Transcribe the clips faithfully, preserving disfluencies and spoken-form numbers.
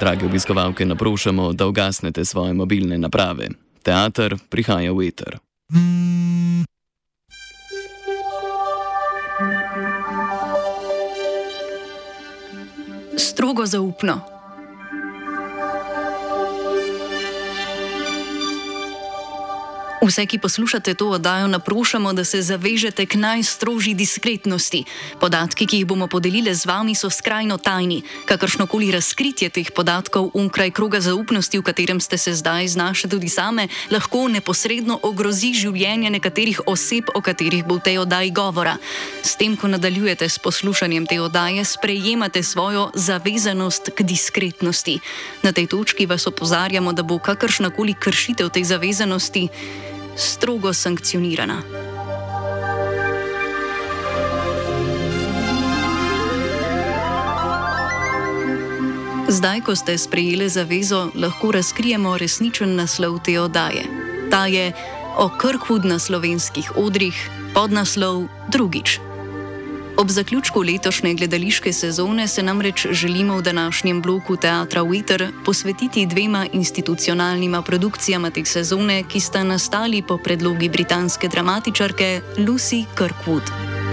Drage obiskovalke, naprošamo, da ugasnete svoje mobilne naprave. Teater prihaja v eter. Strogo zaupno. Vse, ki poslušate to oddajo, naprošamo, da se zavežete k najstrožji diskretnosti. Podatki, ki jih bomo podelili z vami, so skrajno tajni. Kakršnokoli razkritje teh podatkov onkraj kroga zaupnosti, v katerem ste se zdaj znašli tudi same, lahko neposredno ogrozi življenje nekaterih oseb, o katerih bo v tej oddaji govora. S tem, ko nadaljujete s poslušanjem te oddaje, sprejemate svojo zavezanost k diskretnosti. Na tej točki vas opozarjamo, da bo kakršnakoli kršitev tej zavezanosti strogo sankcionirana. Zdaj, ko ste sprejeli zavezo, lahko razkrijemo resničen naslov te oddaje. Ta je o Kirkwood na slovenskih odrih, podnaslov Drugič. Ob zaključku letošnje gledališke sezone se namreč želimo v današnjem bloku Teatra v eter posvetiti dvema institucionalnima produkcijama te sezone, ki sta nastali po predlogi britanske dramatičarke Lucy Kirkwood.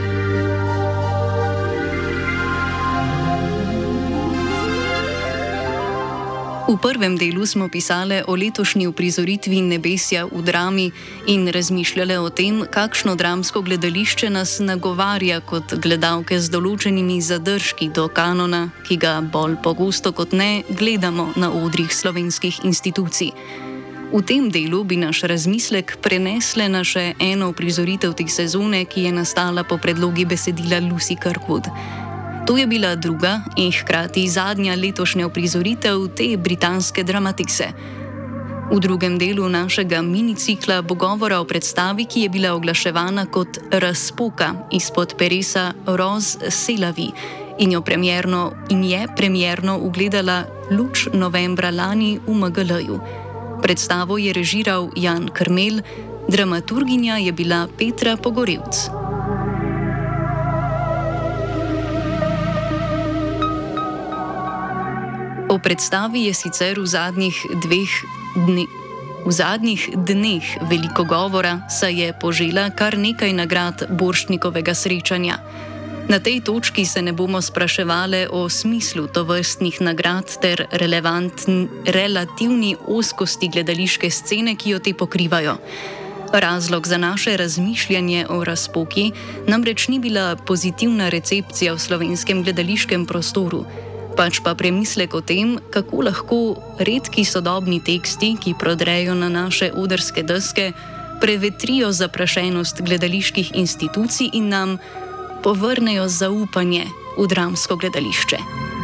V prvem delu smo pisali o letošnji uprizoritvi Nebesja v drami in razmišljali o tem, kakšno dramsko gledališče nas nagovarja kot gledalke z določenimi zadržki do kanona, ki ga bolj pogosto kot ne gledamo na odrih slovenskih institucij. V tem delu bi naš razmislek prenesle na še eno uprizoritev te sezone, ki je nastala po predlogi besedila Lucy Kirkwood. To je bila druga in hkrati zadnja letošnja uprizoritev te britanske dramatikse. V drugem delu našega minicikla bo govora o predstavi, ki je bila oglaševana kot Razpoka izpod peresa Rose Selavi in, jo premierno, in je premierno ugledala luč novembra lani v M G L-ju. Predstavo je režiral Jan Krmelj, dramaturginja je bila Petra Pogorevc. O predstavi je sicer v zadnjih dveh dne, v zadnjih dneh veliko govora, saj je požela kar nekaj nagrad Borštnikovega srečanja. Na tej točki se ne bomo spraševali o smislu tovrstnih nagrad ter relativni ozkosti gledališke scene, ki jo te pokrivajo. Razlog za naše razmišljanje o Razpoki namreč ni bila pozitivna recepcija v slovenskem gledališkem prostoru, pač pa premislek o tem, kako lahko redki sodobni teksti, ki prodrejo na naše odrske deske, prevetrijo zaprašenost gledaliških institucij in nam povrnejo zaupanje v dramsko gledališče.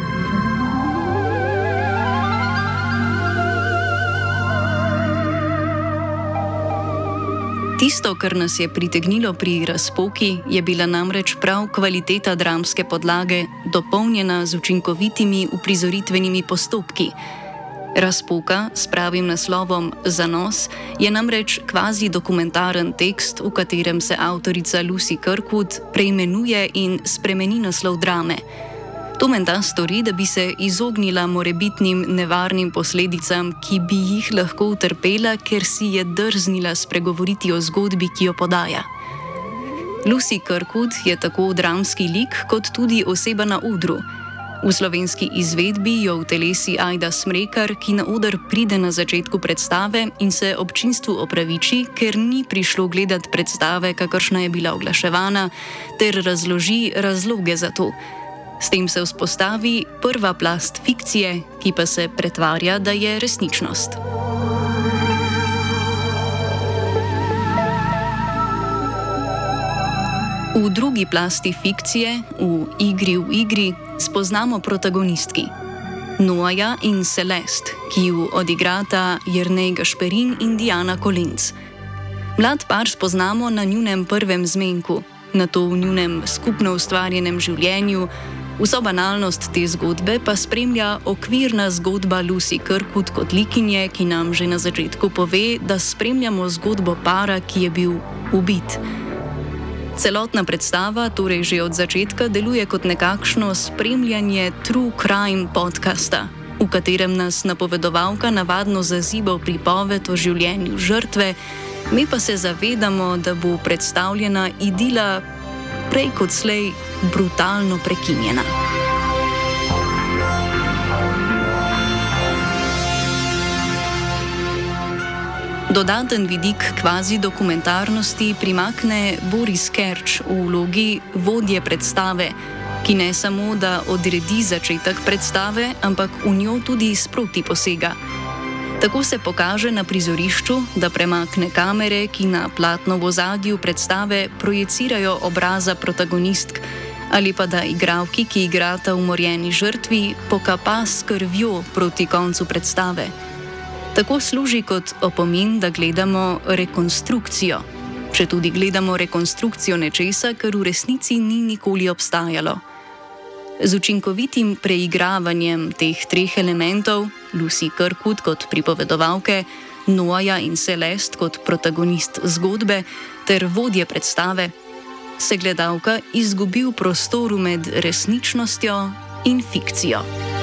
Tisto, kar nas je pritegnilo pri Razpoki, je bila namreč prav kvaliteta dramske podlage, dopolnjena z učinkovitimi uprizoritvenimi postopki. Razpoka s pravim naslovom Zanos je namreč kvazi dokumentaren tekst, v katerem se avtorica Lucy Kirkwood preimenuje in spremeni naslov drame. To menda stori, da bi se izognila morebitnim nevarnim posledicam, ki bi jih lahko utrpela, ker si je drznila spregovoriti o zgodbi, ki jo podaja. Lucy Kirkwood je tako dramski lik, kot tudi oseba na odru. V slovenski izvedbi jo utelesi Ajda Smrekar, ki na oder pride na začetku predstave in se občinstvu opraviči, ker ni prišlo gledati predstave, kakršna je bila oglaševana, ter razloži razloge za to. S tem se vzpostavi prva plast fikcije, ki pa se pretvarja, da je resničnost. V drugi plasti fikcije, v igri v igri, spoznamo protagonistki. Noaja in Celeste, ki ju odigrata Jernej Gašperin in Diana Kolenc. Mlad par spoznamo na njunem prvem zmenku, nato v njunem skupno ustvarjenem življenju. Vso banalnost te zgodbe pa spremlja okvirna zgodba Lucy Kirkwood kot likinje, ki nam že na začetku pove, da spremljamo zgodbo para, ki je bil ubit. Celotna predstava torej že od začetka deluje kot nekakšno spremljanje true crime podcasta, v v katerem nas napovedovalka navadno zaziba v pripoved o življenju žrtve, mi pa se zavedamo, da bo predstavljena idila prej kot slej brutalno prekinjena. Dodaten vidik kvazi dokumentarnosti primakne Boris Kerč v vlogi vodje predstave, ki ne samo, da odredi začetek predstave, ampak v njo tudi sproti posega. Tako se pokaže na prizorišču, da premakne kamere, ki na platnovo ozadju predstave projicirajo obraza protagonistk, ali pa da igralki, ki igrata umorjeni žrtvi, pokapa s krvjo proti koncu predstave. Tako služi kot opomin, da gledamo rekonstrukcijo, če tudi gledamo rekonstrukcijo nečesa, kar v resnici ni nikoli obstajalo. Z učinkovitim preigravanjem teh treh elementov, Lucy Kirkwood kot pripovedovalke, Noaja in Celeste kot protagonist zgodbe ter vodje predstave, se gledalka izgubi v prostoru med resničnostjo in fikcijo.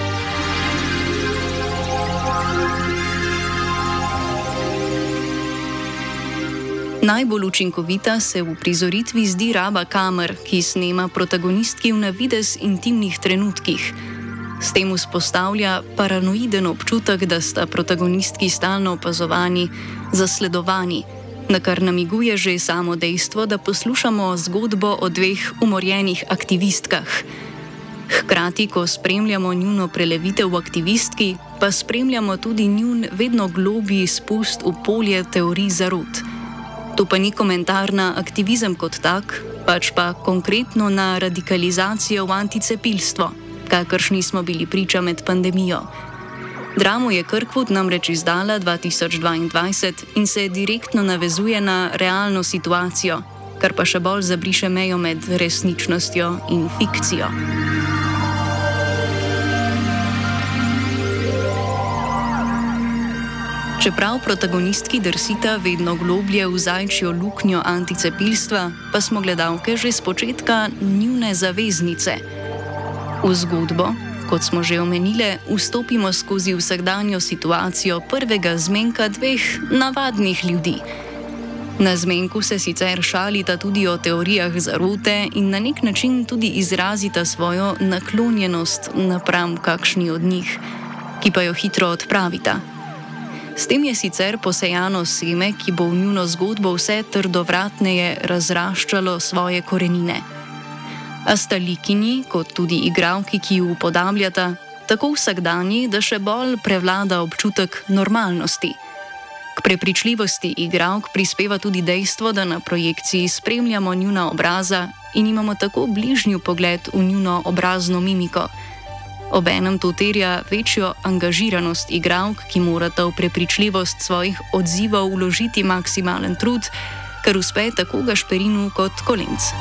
Najbolj učinkovita se v prizoritvi zdi raba kamer, ki snema protagonistki v navidez intimnih trenutkih. S tem vzpostavlja paranoiden občutek, da sta protagonistki stalno opazovani, zasledovani, na kar namiguje že samo dejstvo, da poslušamo zgodbo o dveh umorjenih aktivistkah. Hkrati, ko spremljamo njuno prelevitev v aktivistki, pa spremljamo tudi njun vedno globlji spust v polje teorij zarot. To pa ni komentar na aktivizem kot tak, pač pa konkretno na radikalizacijo v anticepilstvo, kakršni smo bili priča med pandemijo. Dramo je Kirkwood namreč izdala dva tisoč dvaindvajset in se direktno navezuje na realno situacijo, kar pa še bolj zabriše mejo med resničnostjo in fikcijo. Čeprav protagonistki drsita vedno globlje v zajčjo luknjo anticepilstva, pa smo gledalke že z početka njune zaveznice. V zgodbo, kot smo že omenile, vstopimo skozi vsakdanjo situacijo prvega zmenka dveh navadnih ljudi. Na zmenku se sicer šalita tudi o teorijah zarote in na nek način tudi izrazita svojo naklonjenost napram kakšni od njih, ki pa jo hitro odpravita. S tem je sicer posejano seme, ki bo v njuno zgodbo vse trdovratneje razraščalo svoje korenine. A sta likinji, kot tudi igralki, ki ju upodabljata, tako vsakdanji, da še bolj prevlada občutek normalnosti. K prepričljivosti igralk prispeva tudi dejstvo, da na projekciji spremljamo njuna obraza in imamo tako bližnji pogled v njuno obrazno mimiko. Obenem to terja večjo angažiranost igralk, ki morata v prepričljivost svojih odzivov vložiti maksimalen trud, kar uspe tako Gašperinu kot Kolenc.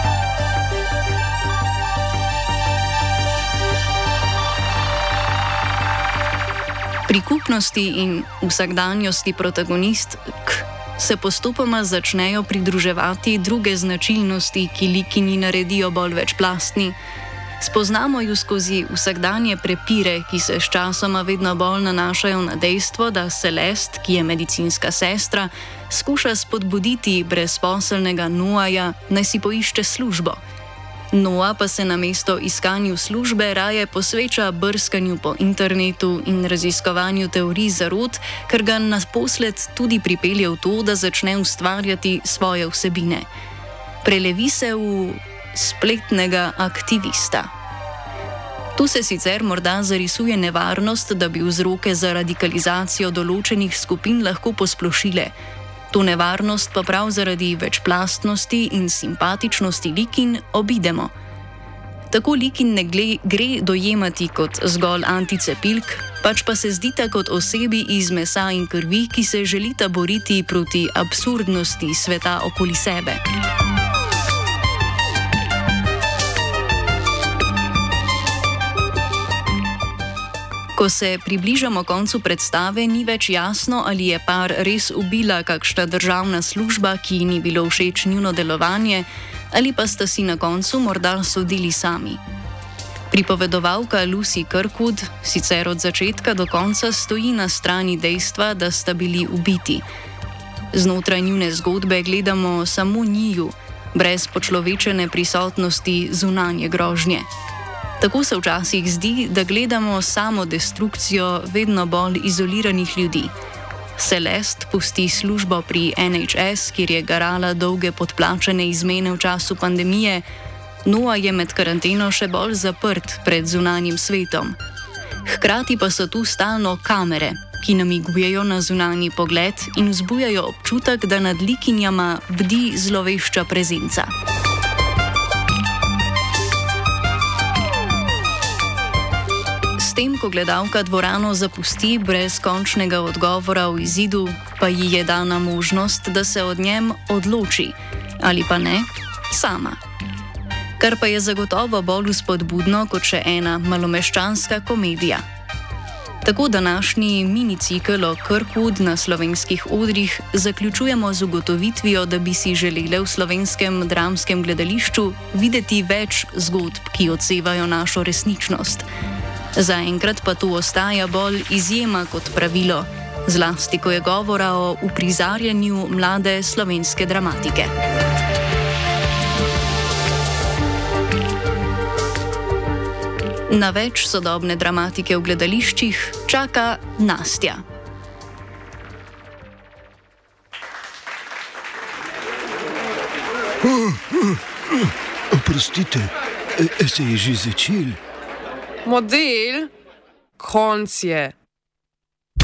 Pri kupnosti in vsakdanjosti protagonistk se postopoma začnejo pridruževati druge značilnosti, ki likinji naredijo bolj večplastni. Spoznamo ju skozi vsakdanje prepire, ki se s časoma vedno bolj nanašajo na dejstvo, da Celeste, ki je medicinska sestra, skuša spodbuditi brezposelnega Noaja, naj si poišče službo. Noa pa se namesto iskanju službe raje posveča brskanju po internetu in raziskovanju teorij zarot, kar ga naposled tudi pripelje v to, da začne ustvarjati svoje vsebine. Prelevi se v spletnega aktivista. Tu se sicer morda zarisuje nevarnost, da bi vzroke za radikalizacijo določenih skupin lahko posplošile. To nevarnost pa prav zaradi večplastnosti in simpatičnosti likin obidemo. Tako likin ne gre dojemati kot zgolj anticepilk, pač pa se zdita kot osebi iz mesa in krvi, ki se želita boriti proti absurdnosti sveta okoli sebe. Ko se približamo koncu predstave, ni več jasno, ali je par res ubila kakšna državna služba, ki ji ni bilo všeč njuno delovanje, ali pa sta si na koncu morda sodili sami. Pripovedovalka Lucy Kirkwood sicer od začetka do konca stoji na strani dejstva, da sta bili ubiti. Znotraj njune zgodbe gledamo samo njiju, brez počlovečene prisotnosti zunanje grožnje. Tako se včasih zdi, da gledamo samo destrukcijo vedno bolj izoliranih ljudi. Celeste pusti službo pri N H S, kjer je garala dolge podplačane izmene v času pandemije. Noah je med karanteno še bolj zaprt pred zunanjim svetom. Hkrati pa so tu stalno kamere, ki namigujejo na zunanji pogled in vzbujajo občutek, da nad likinjama bdi zlovešča prezenca. S tem, ko gledalka dvorano zapusti brez končnega odgovora v izidu, pa ji je dana možnost, da se od njem odloči, ali pa ne, sama. Kar pa je zagotovo bolj vzpodbudno kot še ena malomeščanska komedija. Tako današnji minicikl o Kirkwood na slovenskih odrih zaključujemo z ugotovitvijo, da bi si želeli v slovenskem dramskem gledališču videti več zgodb, ki odsevajo našo resničnost. Zaenkrat pa tu ostaja bolj izjema kot pravilo, zlasti ko je govora o uprizarjanju mlade slovenske dramatike. Na več sodobne dramatike v gledališčih čaka Nastja. Oprostite, se je že začel? Model? Konc je.